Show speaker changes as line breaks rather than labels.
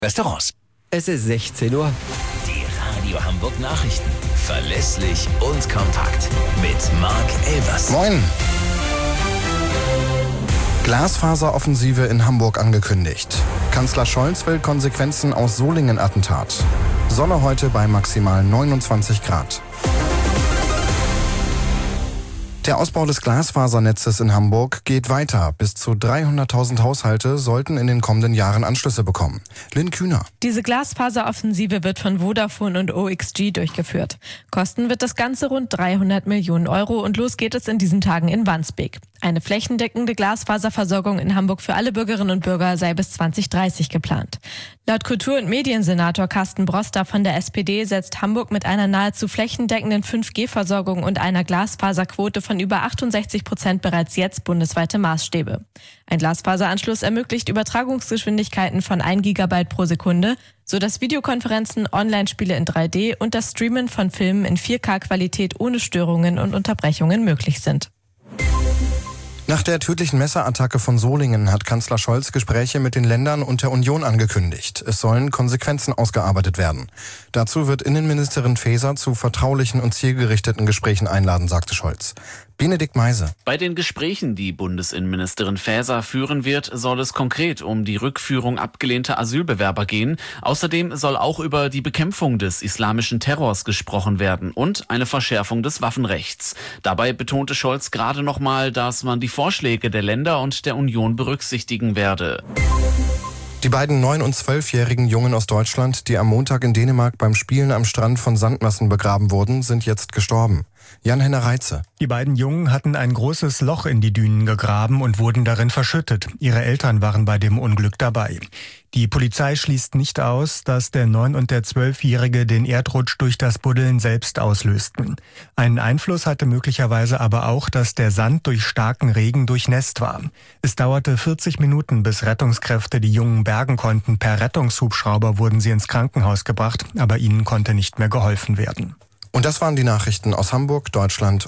Restaurants.
Es ist 16 Uhr.
Die Radio Hamburg Nachrichten. Verlässlich und kompakt. Mit Marc Elvers.
Moin. Glasfaseroffensive in Hamburg angekündigt. Kanzler Scholz will Konsequenzen aus Solingen-Attentat. Sonne heute bei maximal 29 Grad. Der Ausbau des Glasfasernetzes in Hamburg geht weiter. Bis zu 300.000 Haushalte sollten in den kommenden Jahren Anschlüsse bekommen. Lynn Kühner.
Diese Glasfaseroffensive wird von Vodafone und OXG durchgeführt. Kosten wird das Ganze rund 300 Millionen Euro und los geht es in diesen Tagen in Wandsbek. Eine flächendeckende Glasfaserversorgung in Hamburg für alle Bürgerinnen und Bürger sei bis 2030 geplant. Laut Kultur- und Mediensenator Carsten Broster von der SPD setzt Hamburg mit einer nahezu flächendeckenden 5G-Versorgung und einer Glasfaserquote von über 68% bereits jetzt bundesweite Maßstäbe. Ein Glasfaseranschluss ermöglicht Übertragungsgeschwindigkeiten von 1 Gigabyte pro Sekunde, sodass Videokonferenzen, Online-Spiele in 3D und das Streamen von Filmen in 4K-Qualität ohne Störungen und Unterbrechungen möglich sind.
Nach der tödlichen Messerattacke von Solingen hat Kanzler Scholz Gespräche mit den Ländern und der Union angekündigt. Es sollen Konsequenzen ausgearbeitet werden. Dazu wird Innenministerin Faeser zu vertraulichen und zielgerichteten Gesprächen einladen, sagte Scholz. Benedikt Meise.
Bei den Gesprächen, die Bundesinnenministerin Faeser führen wird, soll es konkret um die Rückführung abgelehnter Asylbewerber gehen. Außerdem soll auch über die Bekämpfung des islamischen Terrors gesprochen werden und eine Verschärfung des Waffenrechts. Dabei betonte Scholz gerade nochmal, dass man die Vorschläge der Länder und der Union berücksichtigen werde.
Die beiden 9- und 12-jährigen Jungen aus Deutschland, die am Montag in Dänemark beim Spielen am Strand von Sandmassen begraben wurden, sind jetzt gestorben. Jan-Henner Reitze.
Die beiden Jungen hatten ein großes Loch in die Dünen gegraben und wurden darin verschüttet. Ihre Eltern waren bei dem Unglück dabei. Die Polizei schließt nicht aus, dass der 9- und der 12-Jährige den Erdrutsch durch das Buddeln selbst auslösten. Einen Einfluss hatte möglicherweise aber auch, dass der Sand durch starken Regen durchnässt war. Es dauerte 40 Minuten, bis Rettungskräfte die Jungen bergen konnten. Per Rettungshubschrauber wurden sie ins Krankenhaus gebracht, aber ihnen konnte nicht mehr geholfen werden.
Und das waren die Nachrichten aus Hamburg, Deutschland